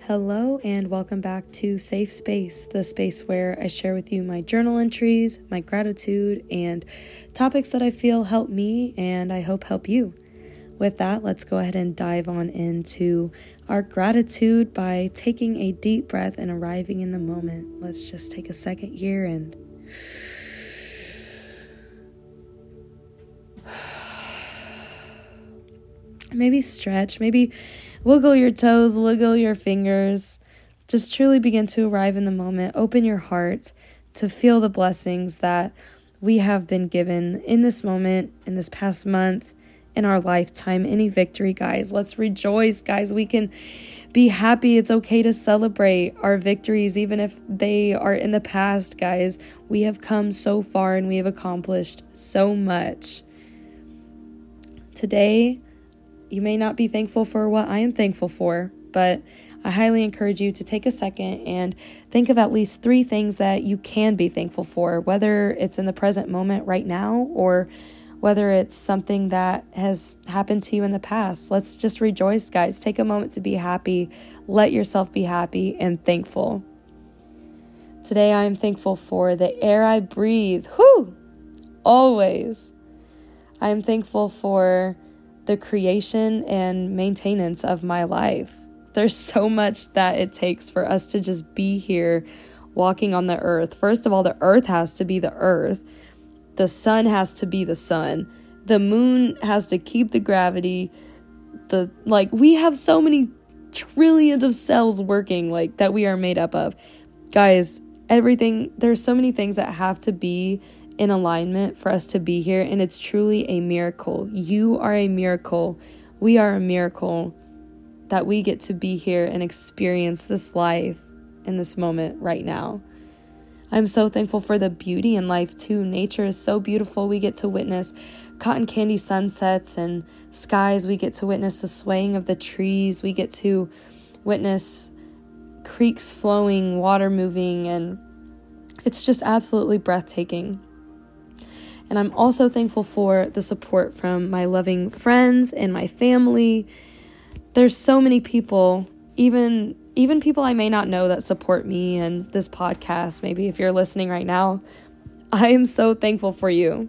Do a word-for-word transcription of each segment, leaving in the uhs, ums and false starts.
Hello and welcome back to Safe Space, the space where I share with you my journal entries, my gratitude, and topics that I feel help me and I hope help you. With that, let's go ahead and dive on into our gratitude by taking a deep breath and arriving in the moment. Let's just take a second here and maybe stretch, maybe wiggle your toes, wiggle your fingers. Just truly begin to arrive in the moment. Open your heart to feel the blessings that we have been given in this moment, in this past month, in our lifetime. Any victory, guys. Let's rejoice, guys. We can be happy. It's okay to celebrate our victories, even if they are in the past, guys. We have come so far and we have accomplished so much. Today, you may not be thankful for what I am thankful for, but I highly encourage you to take a second and think of at least three things that you can be thankful for, whether it's in the present moment right now or whether it's something that has happened to you in the past. Let's just rejoice, guys. Take a moment to be happy. Let yourself be happy and thankful. Today, I am thankful for the air I breathe. Whew! Always. I am thankful for the creation and maintenance of my life. There's so much that it takes for us to just be here walking on the earth. First of all, the earth has to be the earth. The sun has to be the sun. The moon has to keep the gravity. The like we have so many trillions of cells working like that we are made up of. Guys, everything, there's so many things that have to be in alignment for us to be here, and it's truly a miracle. You are a miracle. We are a miracle that we get to be here and experience this life in this moment right now. I'm so thankful for the beauty in life too. Nature is so beautiful. We get to witness cotton candy sunsets and skies. We get to witness the swaying of the trees. We get to witness creeks flowing, water moving, and it's just absolutely breathtaking. And I'm also thankful for the support from my loving friends and my family. There's so many people, even even people I may not know, that support me and this podcast. Maybe if you're listening right now, I am so thankful for you.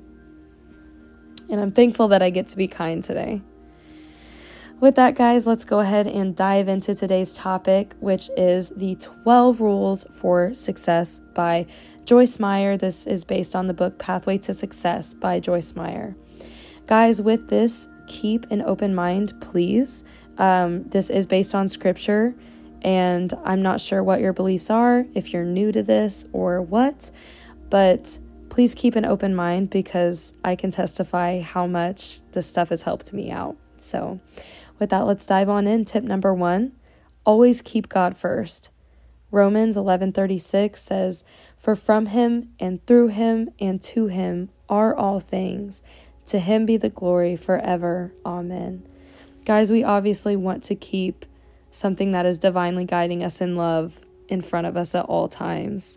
And I'm thankful that I get to be kind today. With that, guys, let's go ahead and dive into today's topic, which is the twelve Rules for Success by Joyce Meyer. This is based on the book Pathway to Success by Joyce Meyer. Guys, with this, keep an open mind, please. Um, this is based on scripture, and I'm not sure what your beliefs are, if you're new to this or what, but please keep an open mind because I can testify how much this stuff has helped me out. So with that, let's dive on in. Tip number one, always keep God first. Romans eleven thirty-six says, "For from him and through him and to him are all things. To him be the glory forever. Amen." Guys, we obviously want to keep something that is divinely guiding us in love in front of us at all times.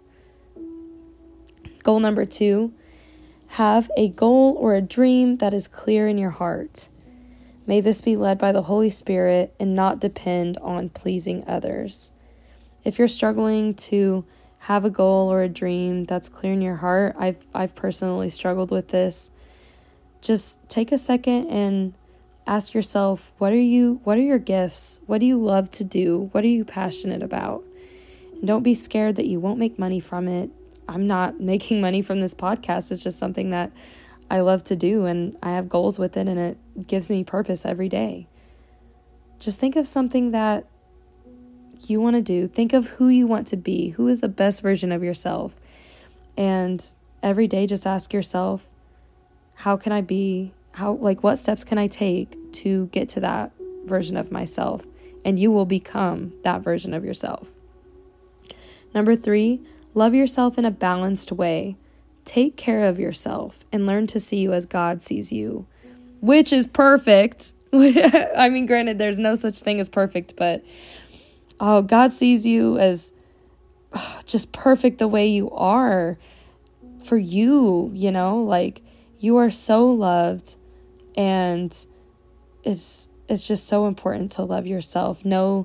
Goal number two, have a goal or a dream that is clear in your heart. May this be led by the Holy Spirit and not depend on pleasing others. If you're struggling to have a goal or a dream that's clear in your heart, I've I've personally struggled with this. Just take a second and ask yourself, what are you what are your gifts? What do you love to do? What are you passionate about? And don't be scared that you won't make money from it. I'm not making money from this podcast. It's just something that I love to do, and I have goals with it, and it gives me purpose every day. Just think of something that you want to do. Think of who you want to be. Who is the best version of yourself? And every day just ask yourself, how can I be, how, like, what steps can I take to get to that version of myself? And you will become that version of yourself. Number three, love yourself in a balanced way. Take care of yourself and learn to see you as God sees you, which is perfect. I mean, granted, there's no such thing as perfect, but oh, God sees you as oh, just perfect the way you are for you, you know, like you are so loved, and it's it's just so important to love yourself. Know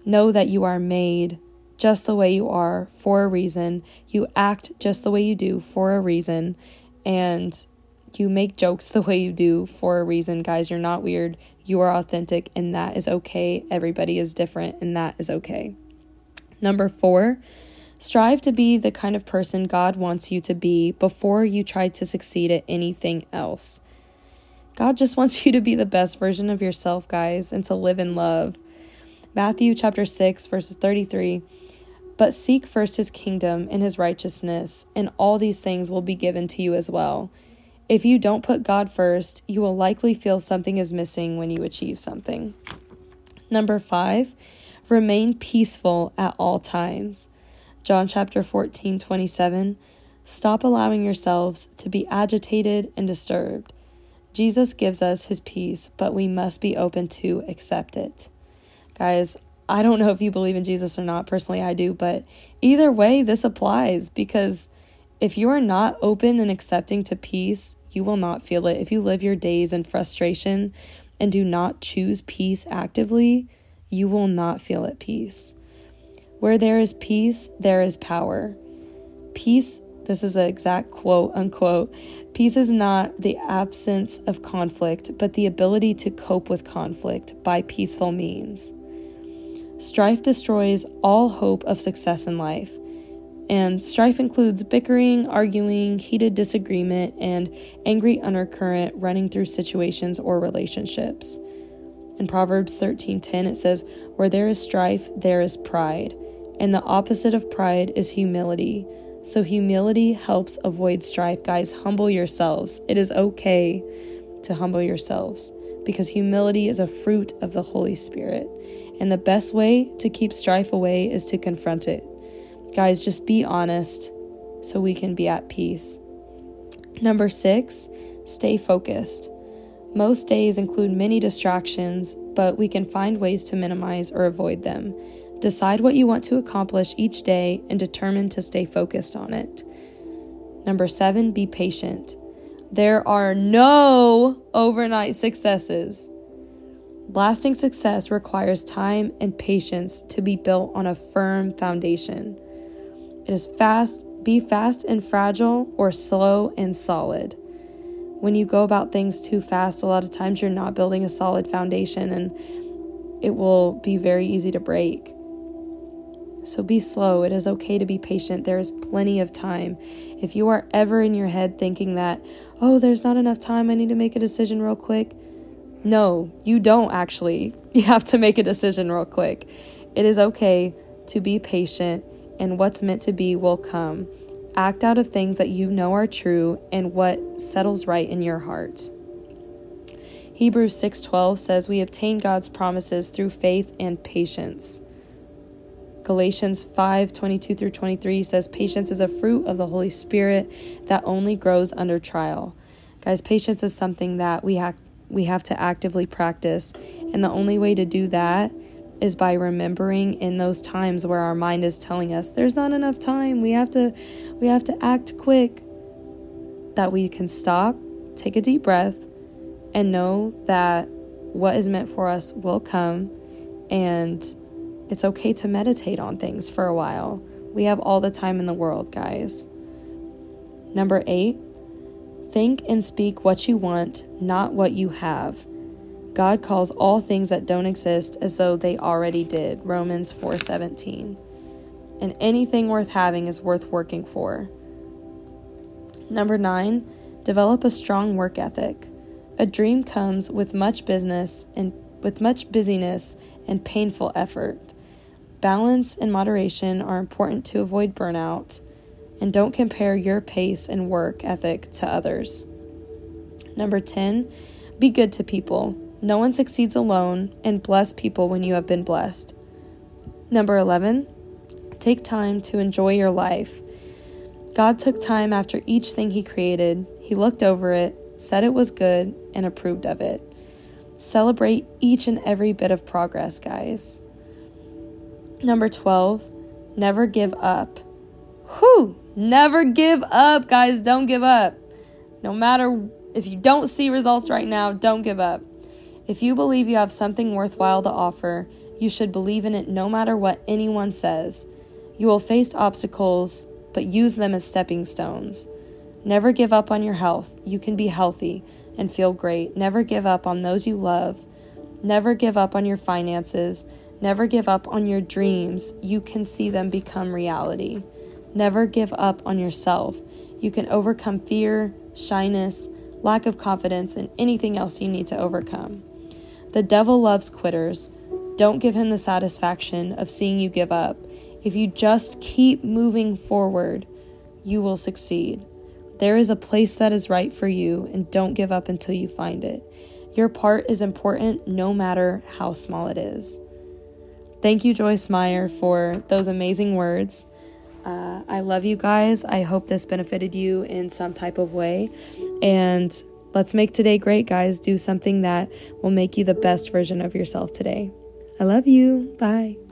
Know that you are made just the way you are for a reason. You act just the way you do for a reason. And you make jokes the way you do for a reason. Guys, you're not weird. You are authentic, and that is okay. Everybody is different, and that is okay. Number four, strive to be the kind of person God wants you to be before you try to succeed at anything else. God just wants you to be the best version of yourself, guys, and to live in love. Matthew chapter six, verses thirty-three, but seek first his kingdom and his righteousness, and all these things will be given to you as well. If you don't put God first, you will likely feel something is missing when you achieve something. Number five, remain peaceful at all times. John chapter fourteen, twenty-seven, stop allowing yourselves to be agitated and disturbed. Jesus gives us his peace, but we must be open to accept it. Guys, I don't know if you believe in Jesus or not. Personally, I do, but either way, this applies, because if you are not open and accepting to peace, you will not feel it. If you live your days in frustration and do not choose peace actively, you will not feel at peace. Where there is peace, there is power. Peace, this is an exact quote, unquote, peace is not the absence of conflict, but the ability to cope with conflict by peaceful means. Strife destroys all hope of success in life. And strife includes bickering, arguing, heated disagreement, and angry undercurrent running through situations or relationships. In Proverbs thirteen ten, it says, where there is strife, there is pride. And the opposite of pride is humility. So humility helps avoid strife. Guys, humble yourselves. It is okay to humble yourselves, because humility is a fruit of the Holy Spirit. And the best way to keep strife away is to confront it. Guys, just be honest so we can be at peace. Number six, stay focused. Most days include many distractions, but we can find ways to minimize or avoid them. Decide what you want to accomplish each day and determine to stay focused on it. Number seven, be patient. There are no overnight successes. Lasting success requires time and patience to be built on a firm foundation. It is fast, be fast and fragile, or slow and solid. When you go about things too fast, a lot of times you're not building a solid foundation, and it will be very easy to break. So be slow. It is okay to be patient. There is plenty of time. If you are ever in your head thinking that, oh, there's not enough time, I need to make a decision real quick. No, you don't actually. You have to make a decision real quick. It is okay to be patient, and what's meant to be will come. Act out of things that you know are true and what settles right in your heart. Hebrews six twelve says we obtain God's promises through faith and patience. Galatians five twenty-two through twenty-three says patience is a fruit of the Holy Spirit that only grows under trial. Guys, patience is something that we have we have to actively practice, and the only way to do that is by remembering in those times where our mind is telling us there's not enough time, we have to we have to act quick, that we can stop, take a deep breath, and know that what is meant for us will come, and it's okay to meditate on things for a while. We have all the time in the world, guys. Number eight, think and speak what you want, not what you have. God calls all things that don't exist as though they already did. Romans four seventeen. And anything worth having is worth working for. Number nine, develop a strong work ethic. A dream comes with much business and with much busyness and painful effort. Balance and moderation are important to avoid burnout, and don't compare your pace and work ethic to others. Number ten, be good to people. No one succeeds alone, and bless people when you have been blessed. Number eleven, take time to enjoy your life. God took time after each thing he created. He looked over it, said it was good, and approved of it. Celebrate each and every bit of progress, guys. Number twelve, never give up. Whew, never give up, guys. Don't give up. No matter if you don't see results right now, don't give up. If you believe you have something worthwhile to offer, You should believe in it no matter what anyone says. You will face obstacles, but use them as stepping stones. Never give up on your health. You can be healthy and feel great. Never give up on those you love. Never give up on your finances. Never give up on your dreams. You can see them become reality. Never give up on yourself. You can overcome fear, shyness, lack of confidence, and anything else you need to overcome. The devil loves quitters. Don't give him the satisfaction of seeing you give up. If you just keep moving forward, you will succeed. There is a place that is right for you, and don't give up until you find it. Your part is important no matter how small it is. Thank you, Joyce Meyer, for those amazing words. Uh, I love you guys. I hope this benefited you in some type of way. And let's make today great, guys. Do something that will make you the best version of yourself today. I love you. Bye.